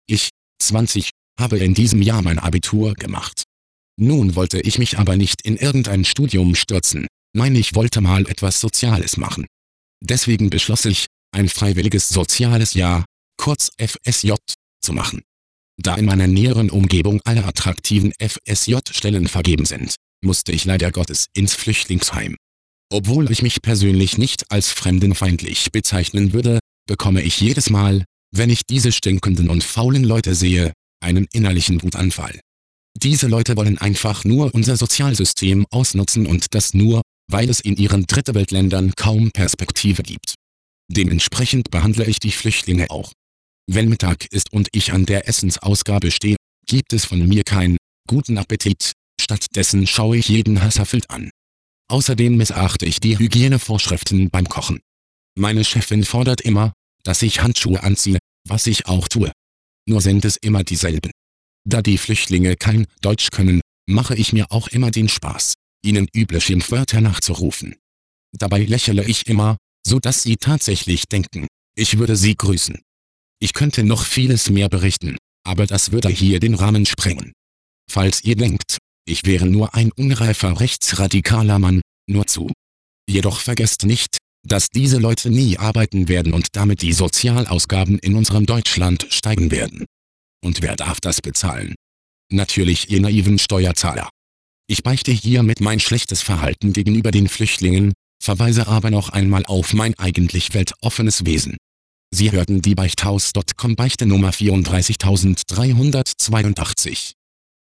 Ich, 20, habe in diesem Jahr mein Abitur gemacht. Nun wollte ich mich aber nicht in irgendein Studium stürzen. Nein, ich wollte mal etwas Soziales machen. Deswegen beschloss ich, ein freiwilliges soziales Jahr, kurz FSJ, zu machen. Da in meiner näheren Umgebung alle attraktiven FSJ-Stellen vergeben sind, musste ich leider Gottes ins Flüchtlingsheim. Obwohl ich mich persönlich nicht als fremdenfeindlich bezeichnen würde, bekomme ich jedes Mal, wenn ich diese stinkenden und faulen Leute sehe, einen innerlichen Wutanfall. Diese Leute wollen einfach nur unser Sozialsystem ausnutzen und das nur, weil es in ihren Dritteweltländern kaum Perspektive gibt. Dementsprechend behandle ich die Flüchtlinge auch. Wenn Mittag ist und ich an der Essensausgabe stehe, gibt es von mir kein »Guten Appetit«, stattdessen schaue ich jeden hasserfüllt an. Außerdem missachte ich die Hygienevorschriften beim Kochen. Meine Chefin fordert immer, dass ich Handschuhe anziehe, was ich auch tue. Nur sind es immer dieselben. Da die Flüchtlinge kein Deutsch können, mache ich mir auch immer den Spaß, ihnen üble Schimpfwörter nachzurufen. Dabei lächle ich immer, so dass sie tatsächlich denken, ich würde sie grüßen. Ich könnte noch vieles mehr berichten, aber das würde hier den Rahmen sprengen. Falls ihr denkt, ich wäre nur ein unreifer rechtsradikaler Mann, nur zu. Jedoch vergesst nicht, dass diese Leute nie arbeiten werden und damit die Sozialausgaben in unserem Deutschland steigen werden. Und wer darf das bezahlen? Natürlich ihr naiven Steuerzahler. Ich beichte hiermit mein schlechtes Verhalten gegenüber den Flüchtlingen, verweise aber noch einmal auf mein eigentlich weltoffenes Wesen. Sie hörten die Beichthaus.com Beichte Nummer 34382.